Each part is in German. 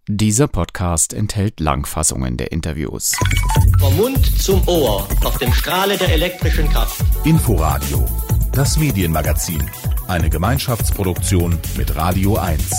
Dieser Podcast enthält Langfassungen der Interviews. Vom Mund zum Ohr, auf dem Strahle der elektrischen Kraft. Inforadio, das Medienmagazin. Eine Gemeinschaftsproduktion mit Radio 1.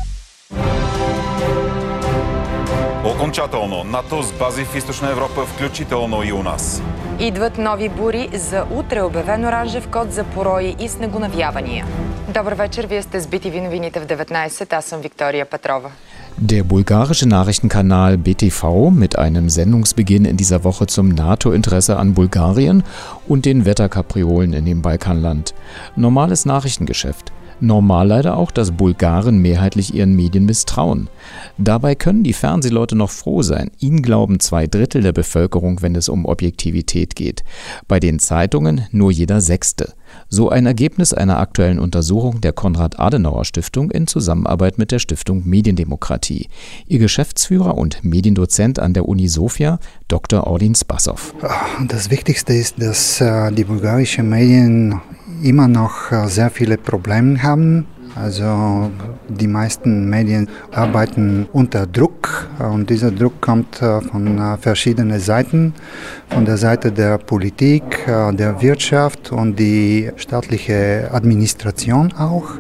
Окончателно НАТО с бази в Източна Европа, включително и у нас. Идват нови бури. За утре обявен оранжев код за порои и снегонавявания. Добър вечер, вие сте с BTV новините в 19. Аз съм Виктория Петрова. Der bulgarische Nachrichtenkanal BTV mit einem Sendungsbeginn in dieser Woche zum NATO-Interesse an Bulgarien und den Wetterkapriolen in dem Balkanland. Normales Nachrichtengeschäft. Normal leider auch, dass Bulgaren mehrheitlich ihren Medien misstrauen. Dabei können die Fernsehleute noch froh sein. Ihnen glauben 2/3 der Bevölkerung, wenn es um Objektivität geht. Bei den Zeitungen nur jeder Sechste. So ein Ergebnis einer aktuellen Untersuchung der Konrad-Adenauer-Stiftung in Zusammenarbeit mit der Stiftung Mediendemokratie. Ihr Geschäftsführer und Mediendozent an der Uni Sofia, Dr. Ordin Spasov. Das Wichtigste ist, dass die bulgarischen Medien immer noch sehr viele Probleme haben. Also die meisten Medien arbeiten unter Druck und dieser Druck kommt von verschiedenen Seiten, von der Seite der Politik, der Wirtschaft und die staatliche Administration auch.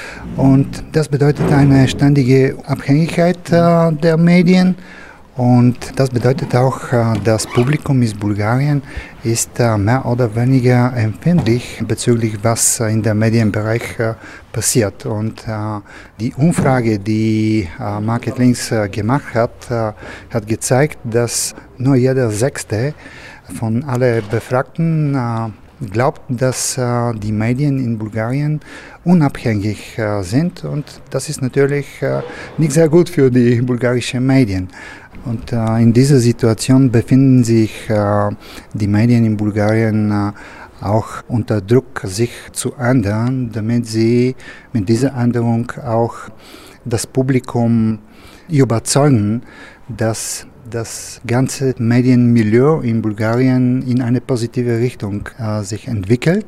Und das bedeutet eine ständige Abhängigkeit der Medien. Und das bedeutet auch, das Publikum in Bulgarien ist mehr oder weniger empfindlich bezüglich was in der Medienbereich passiert. Und die Umfrage, die Market Links gemacht hat, hat gezeigt, dass nur jeder Sechste von allen Befragten glaubt, dass die Medien in Bulgarien unabhängig sind. Und das ist natürlich nicht sehr gut für die bulgarischen Medien. Und in dieser Situation befinden sich die Medien in Bulgarien auch unter Druck, sich zu ändern, damit sie mit dieser Änderung auch das Publikum überzeugen, dass das ganze Medienmilieu in Bulgarien in eine positive Richtung sich entwickelt.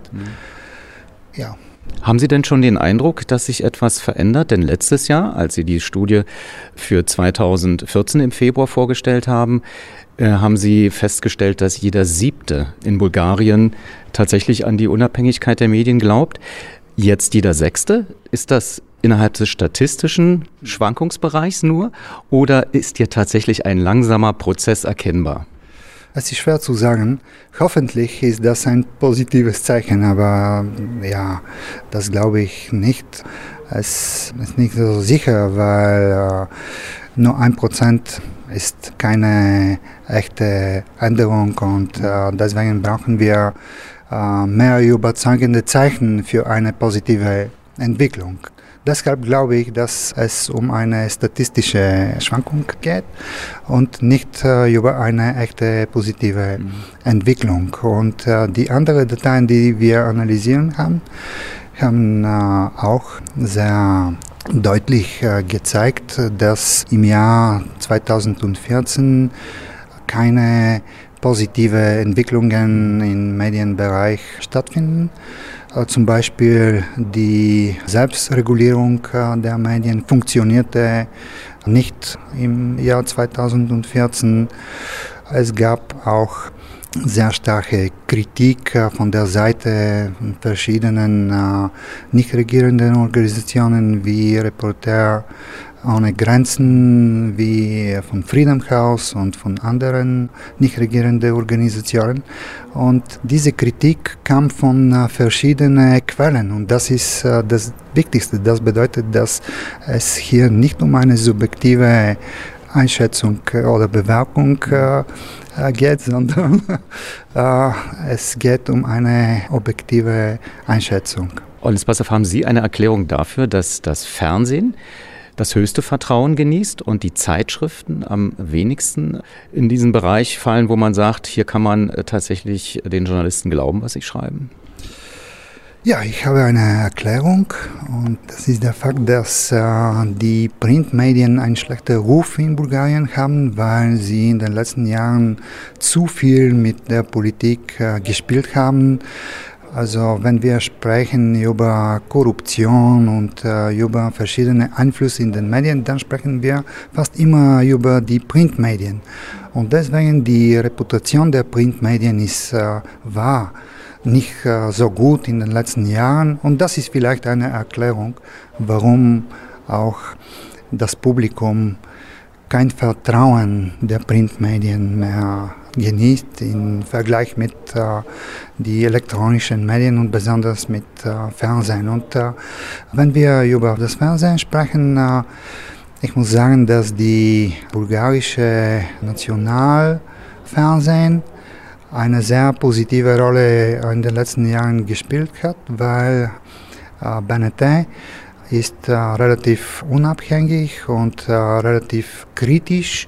Ja. Haben Sie denn schon den Eindruck, dass sich etwas verändert? Denn letztes Jahr, als Sie die Studie für 2014 im Februar vorgestellt haben, haben Sie festgestellt, dass jeder Siebte in Bulgarien tatsächlich an die Unabhängigkeit der Medien glaubt. Jetzt jeder Sechste? Ist das innerhalb des statistischen Schwankungsbereichs nur? Oder ist hier tatsächlich ein langsamer Prozess erkennbar? Es ist schwer zu sagen. Hoffentlich ist das ein positives Zeichen, aber ja, das glaube ich nicht. Es ist nicht so sicher, weil nur 1% ist keine echte Änderung und deswegen brauchen wir mehr überzeugende Zeichen für eine positive Entwicklung. Deshalb glaube ich, dass es um eine statistische Schwankung geht und nicht über eine echte positive Entwicklung. Und die anderen Dateien, die wir analysieren haben auch sehr deutlich gezeigt, dass im Jahr 2014 keine positive Entwicklungen im Medienbereich stattfinden. Zum Beispiel die Selbstregulierung der Medien funktionierte nicht im Jahr 2014. Es gab auch sehr starke Kritik von der Seite verschiedenen nichtregierenden Organisationen wie Reporter ohne Grenzen, wie von Freedom House und von anderen nichtregierenden Organisationen. Und diese Kritik kam von verschiedenen Quellen und das ist das Wichtigste. Das bedeutet, dass es hier nicht um eine subjektive Einschätzung oder Bewertung geht, sondern es geht um eine objektive Einschätzung. Ordin Spasov, haben Sie eine Erklärung dafür, dass das Fernsehen das höchste Vertrauen genießt und die Zeitschriften am wenigsten in diesen Bereich fallen, wo man sagt, hier kann man tatsächlich den Journalisten glauben, was sie schreiben? Ja, ich habe eine Erklärung und das ist der Fakt, dass die Printmedien einen schlechten Ruf in Bulgarien haben, weil sie in den letzten Jahren zu viel mit der Politik gespielt haben. Also wenn wir sprechen über Korruption und über verschiedene Einflüsse in den Medien, dann sprechen wir fast immer über die Printmedien. Und deswegen die Reputation der Printmedien war nicht so gut in den letzten Jahren. Und das ist vielleicht eine Erklärung, warum auch das Publikum kein Vertrauen der Printmedien mehr genießt im Vergleich mit den elektronischen Medien und besonders mit Fernsehen. Und wenn wir über das Fernsehen sprechen, ich muss sagen, dass die bulgarische Nationalfernsehen eine sehr positive Rolle in den letzten Jahren gespielt hat, weil BNT ist relativ unabhängig und relativ kritisch.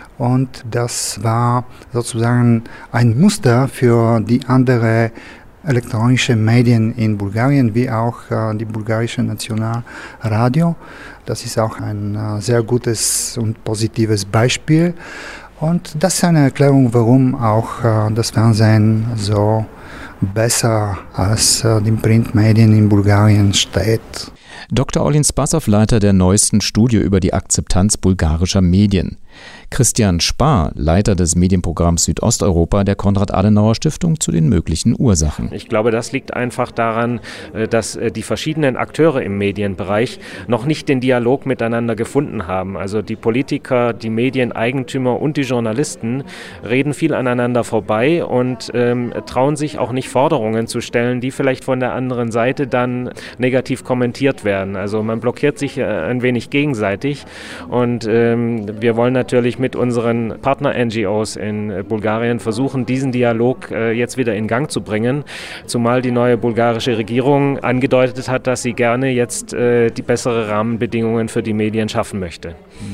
Und das war sozusagen ein Muster für die anderen elektronischen Medien in Bulgarien, wie auch die bulgarische Nationalradio. Das ist auch ein sehr gutes und positives Beispiel. Und das ist eine Erklärung, warum auch das Fernsehen so besser als die Printmedien in Bulgarien steht. Dr. Orlin Spasov, Leiter der neuesten Studie über die Akzeptanz bulgarischer Medien. Christian Spar, Leiter des Medienprogramms Südosteuropa der Konrad-Adenauer-Stiftung, zu den möglichen Ursachen. Ich glaube, das liegt einfach daran, dass die verschiedenen Akteure im Medienbereich noch nicht den Dialog miteinander gefunden haben. Also die Politiker, die Medieneigentümer und die Journalisten reden viel aneinander vorbei und trauen sich auch nicht, Forderungen zu stellen, die vielleicht von der anderen Seite dann negativ kommentiert werden. Also man blockiert sich ein wenig gegenseitig und wir wollen natürlich mit unseren Partner-NGOs in Bulgarien versuchen, diesen Dialog jetzt wieder in Gang zu bringen, zumal die neue bulgarische Regierung angedeutet hat, dass sie gerne jetzt die bessere Rahmenbedingungen für die Medien schaffen möchte.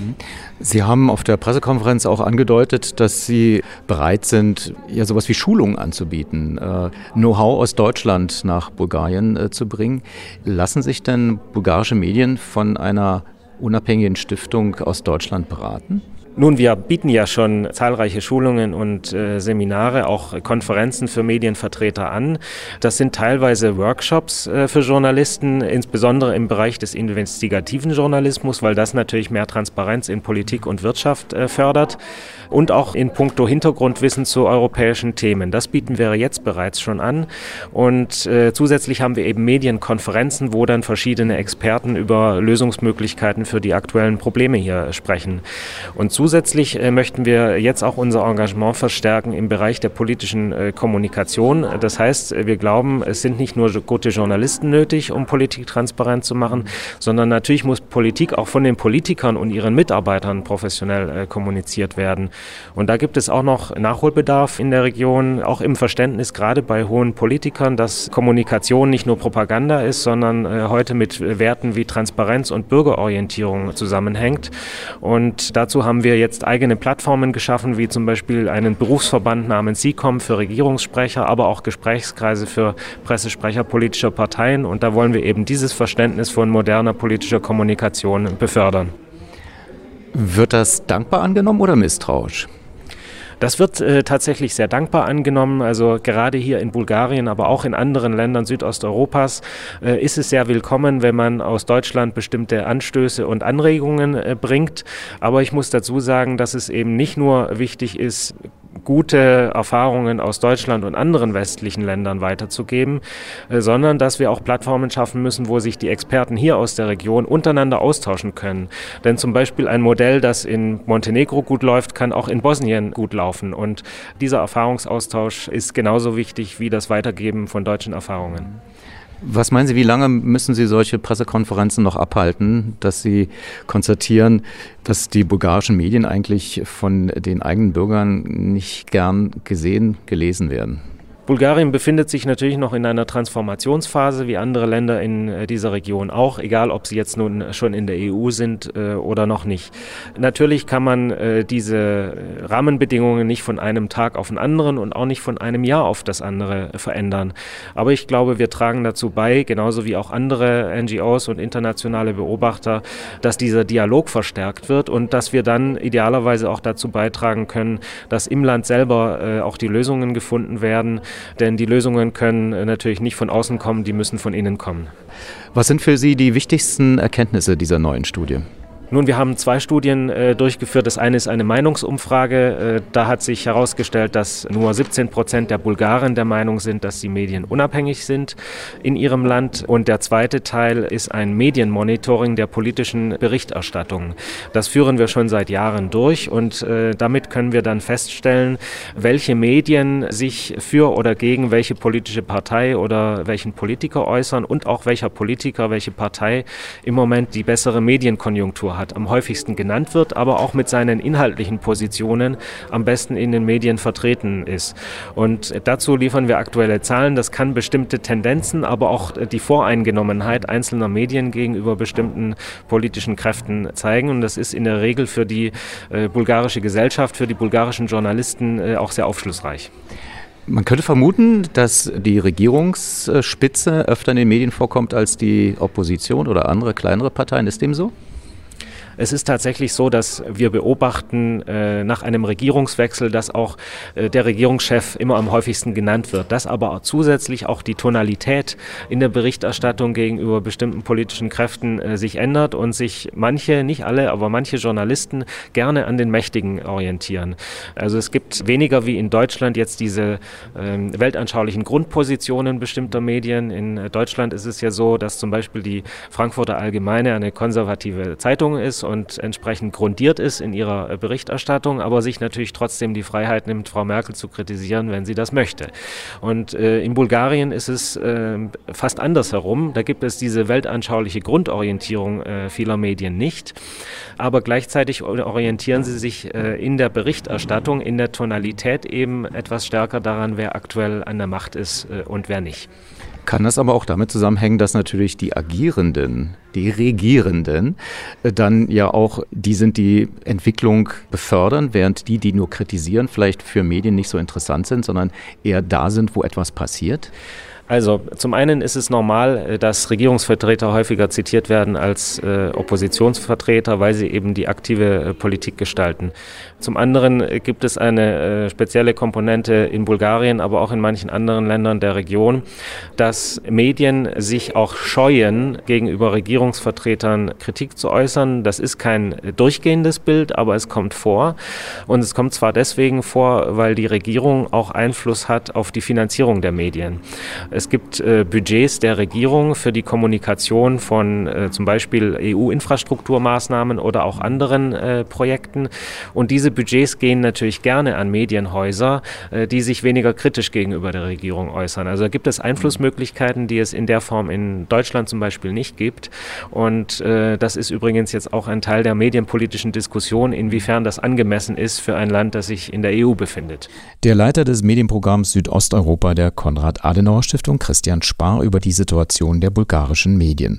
Sie haben auf der Pressekonferenz auch angedeutet, dass Sie bereit sind, ja sowas wie Schulungen anzubieten, Know-how aus Deutschland nach Bulgarien zu bringen. Lassen sich denn bulgarische Medien von einer unabhängigen Stiftung aus Deutschland beraten? Nun, wir bieten ja schon zahlreiche Schulungen und Seminare, auch Konferenzen für Medienvertreter an. Das sind teilweise Workshops für Journalisten, insbesondere im Bereich des investigativen Journalismus, weil das natürlich mehr Transparenz in Politik und Wirtschaft fördert. Und auch in puncto Hintergrundwissen zu europäischen Themen. Das bieten wir jetzt bereits schon an. Und zusätzlich haben wir eben Medienkonferenzen, wo dann verschiedene Experten über Lösungsmöglichkeiten für die aktuellen Probleme hier sprechen. Und zusätzlich möchten wir jetzt auch unser Engagement verstärken im Bereich der politischen Kommunikation. Das heißt, wir glauben, es sind nicht nur gute Journalisten nötig, um Politik transparent zu machen, sondern natürlich muss Politik auch von den Politikern und ihren Mitarbeitern professionell kommuniziert werden. Und da gibt es auch noch Nachholbedarf in der Region, auch im Verständnis gerade bei hohen Politikern, dass Kommunikation nicht nur Propaganda ist, sondern heute mit Werten wie Transparenz und Bürgerorientierung zusammenhängt. Und dazu haben wir jetzt eigene Plattformen geschaffen, wie zum Beispiel einen Berufsverband namens SICOM für Regierungssprecher, aber auch Gesprächskreise für Pressesprecher politischer Parteien. Und da wollen wir eben dieses Verständnis von moderner politischer Kommunikation befördern. Wird das dankbar angenommen oder misstrauisch? Das wird tatsächlich sehr dankbar angenommen. Also gerade hier in Bulgarien, aber auch in anderen Ländern Südosteuropas ist es sehr willkommen, wenn man aus Deutschland bestimmte Anstöße und Anregungen bringt. Aber ich muss dazu sagen, dass es eben nicht nur wichtig ist, gute Erfahrungen aus Deutschland und anderen westlichen Ländern weiterzugeben, sondern dass wir auch Plattformen schaffen müssen, wo sich die Experten hier aus der Region untereinander austauschen können. Denn zum Beispiel ein Modell, das in Montenegro gut läuft, kann auch in Bosnien gut laufen. Und dieser Erfahrungsaustausch ist genauso wichtig wie das Weitergeben von deutschen Erfahrungen. Was meinen Sie, wie lange müssen Sie solche Pressekonferenzen noch abhalten, dass Sie konstatieren, dass die bulgarischen Medien eigentlich von den eigenen Bürgern nicht gern gesehen, gelesen werden? Bulgarien befindet sich natürlich noch in einer Transformationsphase, wie andere Länder in dieser Region auch, egal ob sie jetzt nun schon in der EU sind oder noch nicht. Natürlich kann man diese Rahmenbedingungen nicht von einem Tag auf den anderen und auch nicht von einem Jahr auf das andere verändern. Aber ich glaube, wir tragen dazu bei, genauso wie auch andere NGOs und internationale Beobachter, dass dieser Dialog verstärkt wird und dass wir dann idealerweise auch dazu beitragen können, dass im Land selber auch die Lösungen gefunden werden, denn die Lösungen können natürlich nicht von außen kommen, die müssen von innen kommen. Was sind für Sie die wichtigsten Erkenntnisse dieser neuen Studie? Nun, wir haben 2 Studien durchgeführt. Das eine ist eine Meinungsumfrage. Da hat sich herausgestellt, dass nur 17% der Bulgaren der Meinung sind, dass die Medien unabhängig sind in ihrem Land. Und der zweite Teil ist ein Medienmonitoring der politischen Berichterstattung. Das führen wir schon seit Jahren durch und damit können wir dann feststellen, welche Medien sich für oder gegen welche politische Partei oder welchen Politiker äußern und auch welcher Politiker, welche Partei im Moment die bessere Medienkonjunktur hat, am häufigsten genannt wird, aber auch mit seinen inhaltlichen Positionen am besten in den Medien vertreten ist. Und dazu liefern wir aktuelle Zahlen. Das kann bestimmte Tendenzen, aber auch die Voreingenommenheit einzelner Medien gegenüber bestimmten politischen Kräften zeigen. Und das ist in der Regel für die bulgarische Gesellschaft, für die bulgarischen Journalisten auch sehr aufschlussreich. Man könnte vermuten, dass die Regierungsspitze öfter in den Medien vorkommt als die Opposition oder andere kleinere Parteien. Ist dem so? Es ist tatsächlich so, dass wir beobachten nach einem Regierungswechsel, dass auch der Regierungschef immer am häufigsten genannt wird, dass aber zusätzlich auch die Tonalität in der Berichterstattung gegenüber bestimmten politischen Kräften sich ändert und sich manche, nicht alle, aber manche Journalisten gerne an den Mächtigen orientieren. Also es gibt weniger wie in Deutschland jetzt diese weltanschaulichen Grundpositionen bestimmter Medien. In Deutschland ist es ja so, dass zum Beispiel die Frankfurter Allgemeine eine konservative Zeitung ist und entsprechend grundiert ist in ihrer Berichterstattung, aber sich natürlich trotzdem die Freiheit nimmt, Frau Merkel zu kritisieren, wenn sie das möchte. Und in Bulgarien ist es fast andersherum. Da gibt es diese weltanschauliche Grundorientierung vieler Medien nicht, aber gleichzeitig orientieren sie sich in der Berichterstattung, in der Tonalität eben etwas stärker daran, wer aktuell an der Macht ist und wer nicht. Kann das aber auch damit zusammenhängen, dass natürlich die Agierenden, die Regierenden, dann ja auch die sind, die Entwicklung befördern, während die nur kritisieren, vielleicht für Medien nicht so interessant sind, sondern eher da sind, wo etwas passiert? Also zum einen ist es normal, dass Regierungsvertreter häufiger zitiert werden als Oppositionsvertreter, weil sie eben die aktive Politik gestalten. Zum anderen gibt es eine spezielle Komponente in Bulgarien, aber auch in manchen anderen Ländern der Region, dass Medien sich auch scheuen, gegenüber Regierungsvertretern Kritik zu äußern. Das ist kein durchgehendes Bild, aber es kommt vor. Und es kommt zwar deswegen vor, weil die Regierung auch Einfluss hat auf die Finanzierung der Medien. Es gibt Budgets der Regierung für die Kommunikation von zum Beispiel EU-Infrastrukturmaßnahmen oder auch anderen Projekten. Und diese Budgets gehen natürlich gerne an Medienhäuser, die sich weniger kritisch gegenüber der Regierung äußern. Also da gibt es Einflussmöglichkeiten, die es in der Form in Deutschland zum Beispiel nicht gibt. Und das ist übrigens jetzt auch ein Teil der medienpolitischen Diskussion, inwiefern das angemessen ist für ein Land, das sich in der EU befindet. Der Leiter des Medienprogramms Südosteuropa der Konrad-Adenauer-Stiftung, Christian Spar, über die Situation der bulgarischen Medien.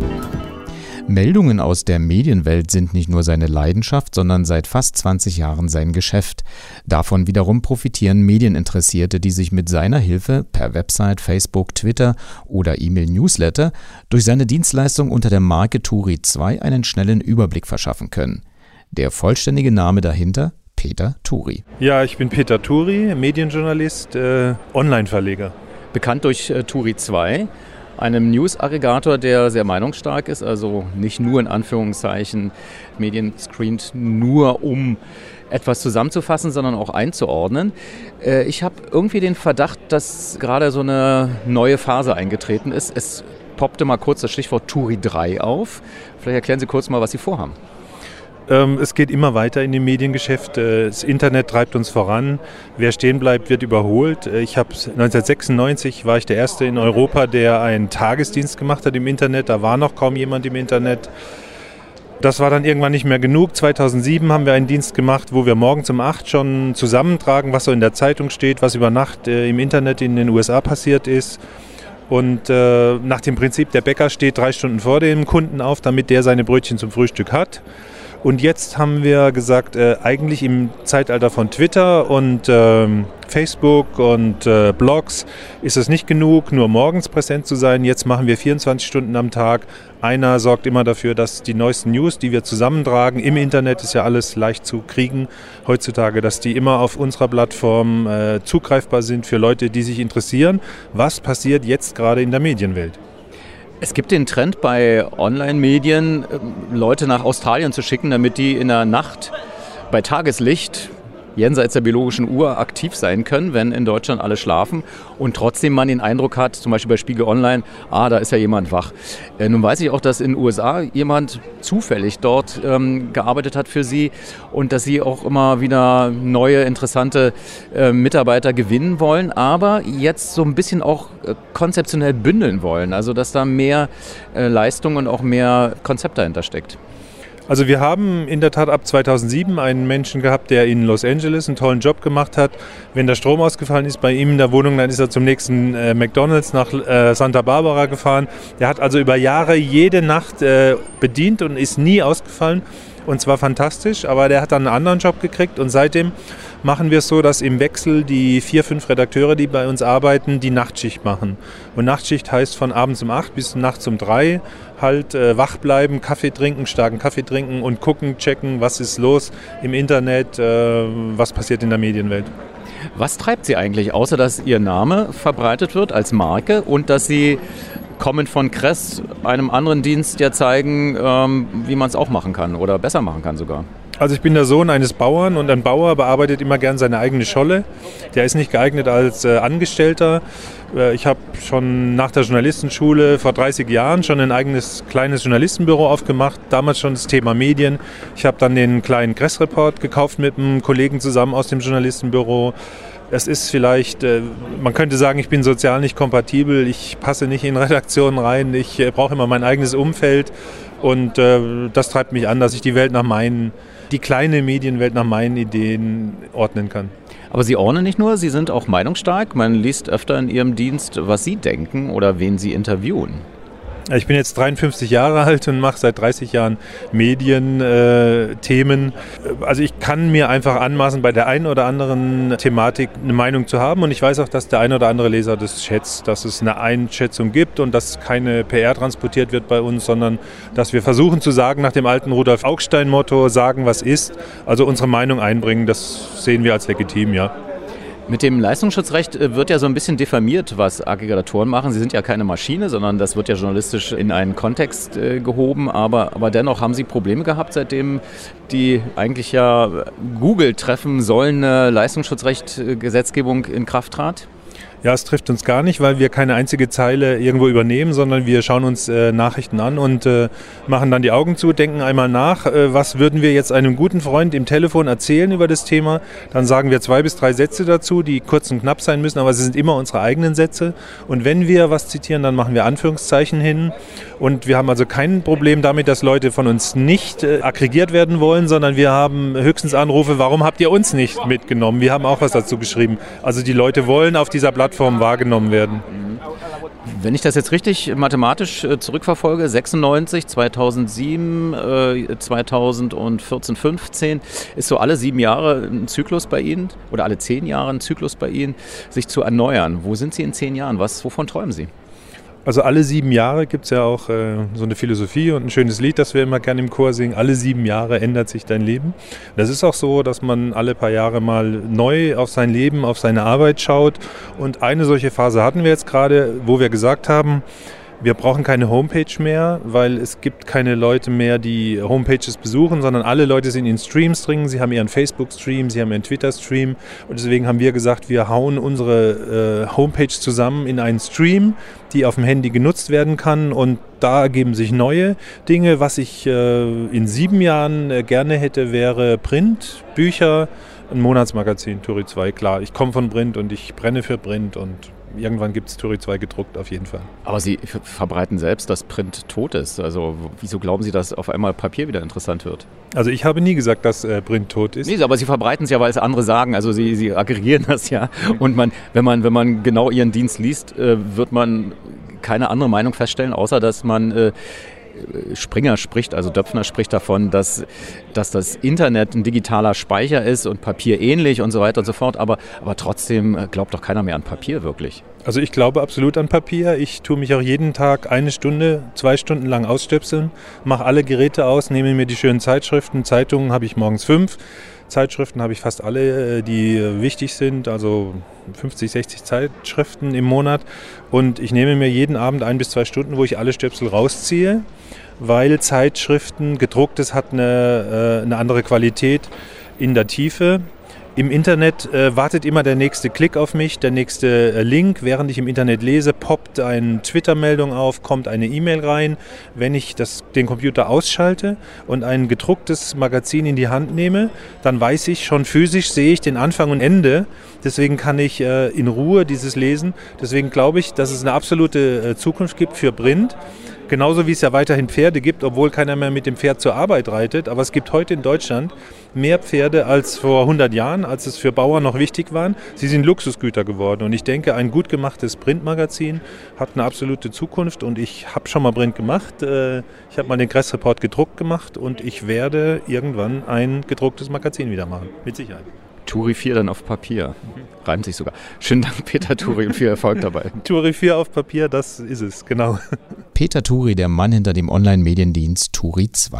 Meldungen aus der Medienwelt sind nicht nur seine Leidenschaft, sondern seit fast 20 Jahren sein Geschäft. Davon wiederum profitieren Medieninteressierte, die sich mit seiner Hilfe per Website, Facebook, Twitter oder E-Mail-Newsletter durch seine Dienstleistung unter der Marke Turi 2 einen schnellen Überblick verschaffen können. Der vollständige Name dahinter: Peter Turi. Ja, ich bin Peter Turi, Medienjournalist, Online-Verleger. Bekannt durch Turi 2, einem News-Aggregator, der sehr meinungsstark ist, also nicht nur in Anführungszeichen Medien screent, nur um etwas zusammenzufassen, sondern auch einzuordnen. Ich habe irgendwie den Verdacht, dass gerade so eine neue Phase eingetreten ist. Es poppte mal kurz das Stichwort Turi 3 auf. Vielleicht erklären Sie kurz mal, was Sie vorhaben. Es geht immer weiter in dem Mediengeschäft. Das Internet treibt uns voran. Wer stehen bleibt, wird überholt. 1996 war ich der Erste in Europa, der einen Tagesdienst gemacht hat im Internet. Da war noch kaum jemand im Internet. Das war dann irgendwann nicht mehr genug. 2007 haben wir einen Dienst gemacht, wo wir morgens um 8 schon zusammentragen, was so in der Zeitung steht, was über Nacht im Internet in den USA passiert ist. Und nach dem Prinzip, der Bäcker steht 3 Stunden vor dem Kunden auf, damit der seine Brötchen zum Frühstück hat. Und jetzt haben wir gesagt, eigentlich im Zeitalter von Twitter und Facebook und Blogs ist es nicht genug, nur morgens präsent zu sein. Jetzt machen wir 24 Stunden am Tag. Einer sorgt immer dafür, dass die neuesten News, die wir zusammentragen, im Internet ist ja alles leicht zu kriegen heutzutage, dass die immer auf unserer Plattform zugreifbar sind für Leute, die sich interessieren. Was passiert jetzt gerade in der Medienwelt? Es gibt den Trend bei Online-Medien, Leute nach Australien zu schicken, damit die in der Nacht bei Tageslicht jenseits der biologischen Uhr aktiv sein können, wenn in Deutschland alle schlafen und trotzdem man den Eindruck hat, zum Beispiel bei Spiegel Online, da ist ja jemand wach. Nun weiß ich auch, dass in den USA jemand zufällig dort gearbeitet hat für Sie und dass Sie auch immer wieder neue, interessante Mitarbeiter gewinnen wollen, aber jetzt so ein bisschen auch konzeptionell bündeln wollen, also dass da mehr Leistung und auch mehr Konzept dahinter steckt. Also wir haben in der Tat ab 2007 einen Menschen gehabt, der in Los Angeles einen tollen Job gemacht hat. Wenn der Strom ausgefallen ist bei ihm in der Wohnung, dann ist er zum nächsten McDonald's nach Santa Barbara gefahren. Der hat also über Jahre jede Nacht bedient und ist nie ausgefallen. Und zwar fantastisch, aber der hat dann einen anderen Job gekriegt und seitdem machen wir es so, dass im Wechsel die 4, 5 Redakteure, die bei uns arbeiten, die Nachtschicht machen. Und Nachtschicht heißt von abends um 8 bis nachts um 3 halt wach bleiben, Kaffee trinken, starken Kaffee trinken und gucken, checken, was ist los im Internet, was passiert in der Medienwelt. Was treibt Sie eigentlich, außer dass Ihr Name verbreitet wird als Marke und dass Sie kommend von Kress, einem anderen Dienst, ja zeigen, wie man es auch machen kann oder besser machen kann sogar? Also ich bin der Sohn eines Bauern und ein Bauer bearbeitet immer gern seine eigene Scholle. Der ist nicht geeignet als Angestellter. Ich habe schon nach der Journalistenschule vor 30 Jahren schon ein eigenes kleines Journalistenbüro aufgemacht, damals schon das Thema Medien. Ich habe dann den kleinen Kress-Report gekauft mit einem Kollegen zusammen aus dem Journalistenbüro. Es ist vielleicht, man könnte sagen, ich bin sozial nicht kompatibel, ich passe nicht in Redaktionen rein, ich brauche immer mein eigenes Umfeld und das treibt mich an, dass ich die kleine Medienwelt nach meinen Ideen ordnen kann. Aber Sie ordnen nicht nur, Sie sind auch meinungsstark. Man liest öfter in Ihrem Dienst, was Sie denken oder wen Sie interviewen. Ich bin jetzt 53 Jahre alt und mache seit 30 Jahren Medienthemen. Also ich kann mir einfach anmaßen, bei der einen oder anderen Thematik eine Meinung zu haben. Und ich weiß auch, dass der eine oder andere Leser das schätzt, dass es eine Einschätzung gibt und dass keine PR transportiert wird bei uns, sondern dass wir versuchen zu sagen, nach dem alten Rudolf Augstein-Motto, sagen, was ist. Also unsere Meinung einbringen, das sehen wir als legitim, ja. Mit dem Leistungsschutzrecht wird ja so ein bisschen diffamiert, was Aggregatoren machen. Sie sind ja keine Maschine, sondern das wird ja journalistisch in einen Kontext gehoben. Aber dennoch haben Sie Probleme gehabt, seitdem die eigentlich ja Google treffen sollen, Leistungsschutzrecht-Gesetzgebung in Kraft trat? Ja, es trifft uns gar nicht, weil wir keine einzige Zeile irgendwo übernehmen, sondern wir schauen uns Nachrichten an und machen dann die Augen zu, denken einmal nach, was würden wir jetzt einem guten Freund im Telefon erzählen über das Thema. Dann sagen wir 2 bis 3 Sätze dazu, die kurz und knapp sein müssen, aber sie sind immer unsere eigenen Sätze. Und wenn wir was zitieren, dann machen wir Anführungszeichen hin. Und wir haben also kein Problem damit, dass Leute von uns nicht aggregiert werden wollen, sondern wir haben höchstens Anrufe, warum habt ihr uns nicht mitgenommen? Wir haben auch was dazu geschrieben. Also die Leute wollen auf dieser Plattform wahrgenommen werden. Wenn ich das jetzt richtig mathematisch zurückverfolge, 96, 2007, 2014, 15, ist so alle 7 Jahre ein Zyklus bei Ihnen oder alle 10 Jahre ein Zyklus bei Ihnen, sich zu erneuern. Wo sind Sie in 10 Jahren? Wovon träumen Sie? Also alle 7 Jahre gibt es ja auch so eine Philosophie und ein schönes Lied, das wir immer gerne im Chor singen. Alle 7 Jahre ändert sich dein Leben. Das ist auch so, dass man alle paar Jahre mal neu auf sein Leben, auf seine Arbeit schaut. Und eine solche Phase hatten wir jetzt gerade, wo wir gesagt haben, wir brauchen keine Homepage mehr, weil es gibt keine Leute mehr, die Homepages besuchen, sondern alle Leute sind in Streams drin. Sie haben ihren Facebook-Stream, sie haben ihren Twitter-Stream. Und deswegen haben wir gesagt, wir hauen unsere Homepage zusammen in einen Stream, die auf dem Handy genutzt werden kann. Und da ergeben sich neue Dinge. Was ich in 7 Jahren gerne hätte, wäre Print, Bücher, ein Monatsmagazin, Turi 2. Klar, ich komme von Print und ich brenne für Print und irgendwann gibt es Turi 2 gedruckt, auf jeden Fall. Aber Sie verbreiten selbst, dass Print tot ist. Also wieso glauben Sie, dass auf einmal Papier wieder interessant wird? Also ich habe nie gesagt, dass Print tot ist. Nee, aber Sie verbreiten es ja, weil es andere sagen. Also Sie aggregieren das ja. Und wenn man genau Ihren Dienst liest, wird man keine andere Meinung feststellen, außer dass man Springer spricht, also Döpfner spricht davon, dass das Internet ein digitaler Speicher ist und Papier ähnlich und so weiter und so fort, aber trotzdem glaubt doch keiner mehr an Papier wirklich. Also ich glaube absolut an Papier. Ich tue mich auch jeden Tag 1 Stunde, 2 Stunden lang ausstöpseln, mache alle Geräte aus, nehme mir die schönen Zeitschriften. Zeitungen habe ich morgens 5. Zeitschriften habe ich fast alle, die wichtig sind, also 50, 60 Zeitschriften im Monat. Und ich nehme mir jeden Abend 1 bis 2 Stunden, wo ich alle Stöpsel rausziehe, weil Zeitschriften, gedrucktes hat eine andere Qualität in der Tiefe. Im Internet wartet immer der nächste Klick auf mich, der nächste Link. Während ich im Internet lese, poppt eine Twitter-Meldung auf, kommt eine E-Mail rein. Wenn ich den Computer ausschalte und ein gedrucktes Magazin in die Hand nehme, dann weiß ich schon physisch, sehe ich den Anfang und Ende. Deswegen kann ich in Ruhe dieses lesen. Deswegen glaube ich, dass es eine absolute Zukunft gibt für Print. Genauso wie es ja weiterhin Pferde gibt, obwohl keiner mehr mit dem Pferd zur Arbeit reitet. Aber es gibt heute in Deutschland mehr Pferde als vor 100 Jahren, als es für Bauern noch wichtig waren. Sie sind Luxusgüter geworden. Und ich denke, ein gut gemachtes Printmagazin hat eine absolute Zukunft. Und ich habe schon mal Print gemacht. Ich habe mal den Kress-Report gedruckt gemacht. Und ich werde irgendwann ein gedrucktes Magazin wieder machen. Mit Sicherheit. Turi 4 dann auf Papier. Reimt sich sogar. Schönen Dank, Peter Turi, und viel Erfolg dabei. Turi 4 auf Papier, das ist es, genau. Peter Turi, der Mann hinter dem Online-Mediendienst Turi 2.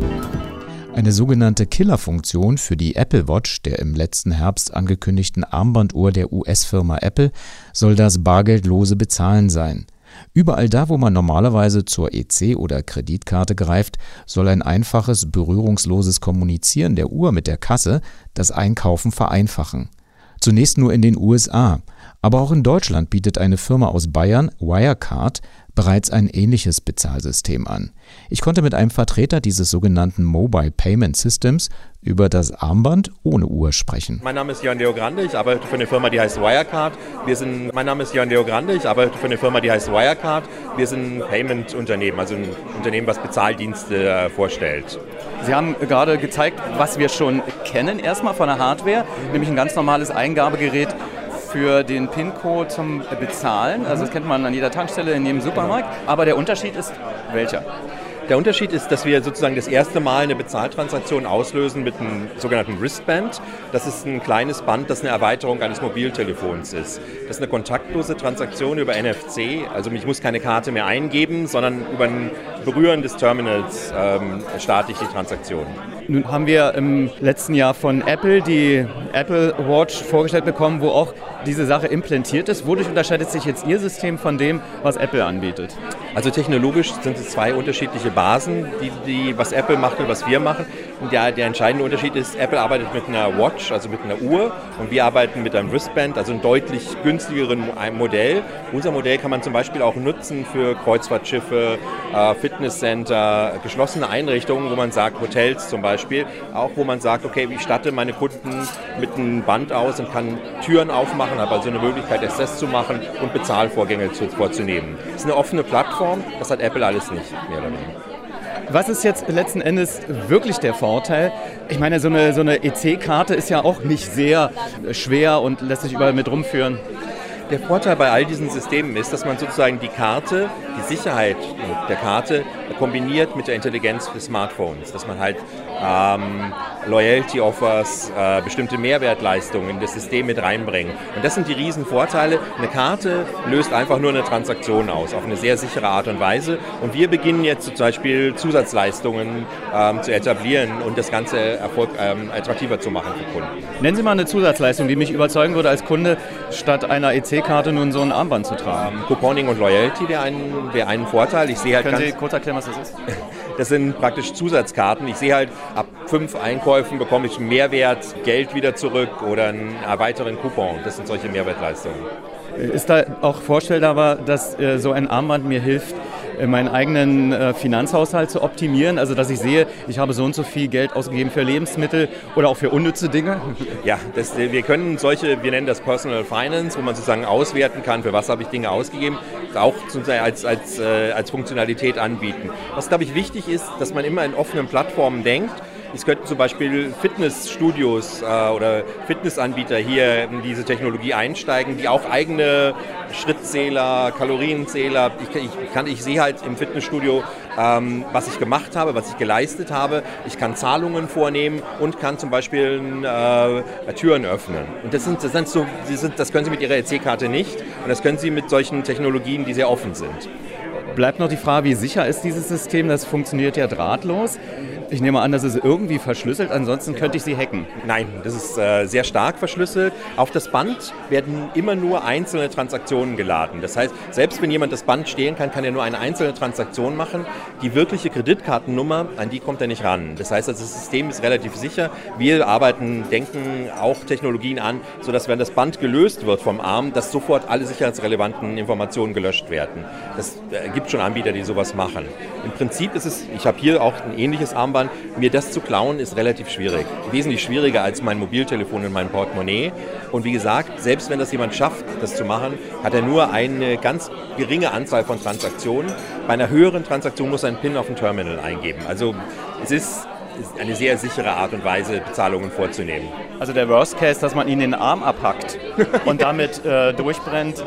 Eine sogenannte Killerfunktion für die Apple Watch, der im letzten Herbst angekündigten Armbanduhr der US-Firma Apple, soll das bargeldlose Bezahlen sein. Überall da, wo man normalerweise zur EC- oder Kreditkarte greift, soll ein einfaches, berührungsloses Kommunizieren der Uhr mit der Kasse das Einkaufen vereinfachen. Zunächst nur in den USA, aber auch in Deutschland bietet eine Firma aus Bayern, Wirecard, bereits ein ähnliches Bezahlsystem an. Ich konnte mit einem Vertreter dieses sogenannten Mobile Payment Systems über das Armband ohne Uhr sprechen. Mein Name ist Jan Leo Grande, ich arbeite für eine Firma, die heißt Wirecard. Wir sind ein Payment-Unternehmen, also ein Unternehmen, was Bezahldienste vorstellt. Sie haben gerade gezeigt, was wir schon kennen, erstmal von der Hardware, nämlich ein ganz normales Eingabegerät für den PIN-Code zum Bezahlen. Also das kennt man an jeder Tankstelle, in jedem Supermarkt. Aber der Unterschied ist welcher? Der Unterschied ist, dass wir sozusagen das erste Mal eine Bezahltransaktion auslösen mit einem sogenannten Wristband. Das ist ein kleines Band, das eine Erweiterung eines Mobiltelefons ist. Das ist eine kontaktlose Transaktion über NFC. Also ich muss keine Karte mehr eingeben, sondern über ein Berühren des Terminals starte ich die Transaktion. Nun haben wir im letzten Jahr von Apple die Apple Watch vorgestellt bekommen, wo auch diese Sache implantiert ist. Wodurch unterscheidet sich jetzt Ihr System von dem, was Apple anbietet? Also technologisch sind es 2 unterschiedliche Basen, was Apple macht und was wir machen. Und der entscheidende Unterschied ist, Apple arbeitet mit einer Watch, also mit einer Uhr, und wir arbeiten mit einem Wristband, also einem deutlich günstigeren Modell. Unser Modell kann man zum Beispiel auch nutzen für Kreuzfahrtschiffe, Fitnesscenter, geschlossene Einrichtungen, wo man sagt, Hotels zum Beispiel, auch wo man sagt, okay, ich statte meine Kunden mit einem Band aus und kann Türen aufmachen, habe also eine Möglichkeit, Access zu machen und Bezahlvorgänge vorzunehmen. Das ist eine offene Plattform, das hat Apple alles nicht, mehr oder weniger. Was ist jetzt letzten Endes wirklich der Vorteil? Ich meine, so eine EC-Karte ist ja auch nicht sehr schwer und lässt sich überall mit rumführen. Der Vorteil bei all diesen Systemen ist, dass man sozusagen die Sicherheit der Karte kombiniert mit der Intelligenz des Smartphones, dass man halt Loyalty-Offers, bestimmte Mehrwertleistungen in das System mit reinbringen. Und das sind die riesen Vorteile. Eine Karte löst einfach nur eine Transaktion aus, auf eine sehr sichere Art und Weise. Und wir beginnen jetzt zum Beispiel Zusatzleistungen zu etablieren und das Ganze attraktiver zu machen für Kunden. Nennen Sie mal eine Zusatzleistung, die mich überzeugen würde als Kunde, statt einer EC-Karte nun so ein Armband zu tragen. Couponing und Loyalty wäre ein Vorteil. Können Sie kurz erklären, was das ist? Das sind praktisch Zusatzkarten. Ich sehe halt, ab 5 Einkäufen bekomme ich Mehrwert, Geld wieder zurück oder einen weiteren Coupon. Das sind solche Mehrwertleistungen. Ist da auch vorstellbar, dass so ein Armband mir hilft, meinen eigenen Finanzhaushalt zu optimieren? Also dass ich sehe, ich habe so und so viel Geld ausgegeben für Lebensmittel oder auch für unnütze Dinge? Ja, wir können wir nennen das Personal Finance, wo man sozusagen auswerten kann, für was habe ich Dinge ausgegeben, auch als Funktionalität anbieten. Was, glaube ich, wichtig ist, dass man immer in offenen Plattformen denkt. Es könnten zum Beispiel Fitnessstudios oder Fitnessanbieter hier in diese Technologie einsteigen, die auch eigene Schrittzähler, Kalorienzähler, ich sehe halt im Fitnessstudio, was ich gemacht habe, was ich geleistet habe. Ich kann Zahlungen vornehmen und kann zum Beispiel Türen öffnen. Und das können Sie mit Ihrer EC-Karte nicht und das können Sie mit solchen Technologien, die sehr offen sind. Bleibt noch die Frage, wie sicher ist dieses System? Das funktioniert ja drahtlos. Ich nehme an, das ist irgendwie verschlüsselt, ansonsten könnte ich Sie hacken. Nein, das ist sehr stark verschlüsselt. Auf das Band werden immer nur einzelne Transaktionen geladen. Das heißt, selbst wenn jemand das Band stehlen kann, kann er nur eine einzelne Transaktion machen. Die wirkliche Kreditkartennummer, an die kommt er nicht ran. Das heißt, das System ist relativ sicher. Wir denken auch Technologien an, sodass, wenn das Band gelöst wird vom Arm, dass sofort alle sicherheitsrelevanten Informationen gelöscht werden. Das gibt schon Anbieter, die sowas machen. Im Prinzip ist es, ich habe hier auch ein ähnliches Armband, mir das zu klauen ist relativ schwierig. Wesentlich schwieriger als mein Mobiltelefon und mein Portemonnaie. Und wie gesagt, selbst wenn das jemand schafft, das zu machen, hat er nur eine ganz geringe Anzahl von Transaktionen. Bei einer höheren Transaktion muss er einen PIN auf dem Terminal eingeben. Also es ist eine sehr sichere Art und Weise, Bezahlungen vorzunehmen. Also der Worst Case, dass man ihnen den Arm abhackt und damit durchbrennt,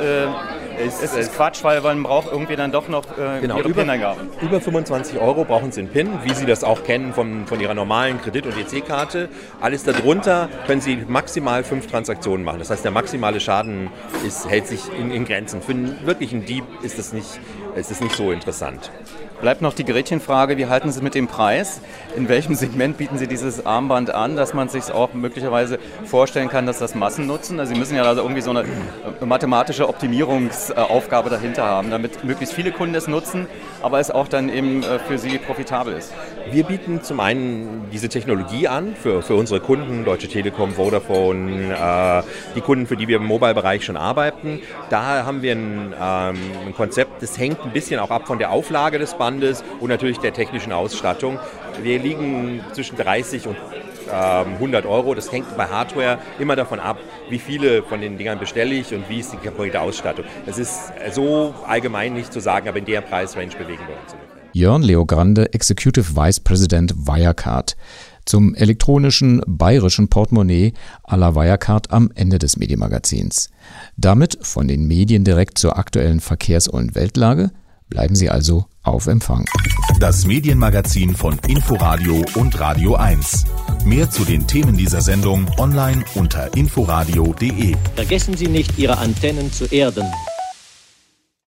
ist Quatsch, weil man braucht irgendwie dann doch noch ihre PIN-Eingaben. Über 25 € brauchen Sie einen PIN, wie Sie das auch kennen von Ihrer normalen Kredit- und EC-Karte. Alles darunter können Sie maximal 5 Transaktionen machen. Das heißt, der maximale Schaden hält sich in Grenzen. Für einen wirklichen Dieb ist es nicht so interessant. Bleibt noch die Gretchenfrage, wie halten Sie es mit dem Preis? In welchem Segment bieten Sie dieses Armband an, dass man sich auch möglicherweise vorstellen kann, dass das Massen nutzen? Also Sie müssen ja also irgendwie so eine mathematische Optimierungsaufgabe dahinter haben, damit möglichst viele Kunden es nutzen, aber es auch dann eben für Sie profitabel ist. Wir bieten zum einen diese Technologie an für unsere Kunden, Deutsche Telekom, Vodafone, die Kunden, für die wir im Mobile-Bereich schon arbeiten. Da haben wir ein Konzept, das hängt ein bisschen auch ab von der Auflage des Bandes und natürlich der technischen Ausstattung. Wir liegen zwischen 30 und 100 €. Das hängt bei Hardware immer davon ab, wie viele von den Dingern bestelle ich und wie ist die konkrete Ausstattung. Das ist so allgemein nicht zu sagen, aber in der Preisrange bewegen wir uns ungefähr. Jörn Leogrande, Executive Vice President Wirecard. Zum elektronischen bayerischen Portemonnaie à la Wirecard am Ende des Medienmagazins. Damit von den Medien direkt zur aktuellen Verkehrs- und Weltlage. Bleiben Sie also auf Empfang. Das Medienmagazin von Inforadio und Radio 1. Mehr zu den Themen dieser Sendung online unter inforadio.de. Vergessen Sie nicht, Ihre Antennen zu erden.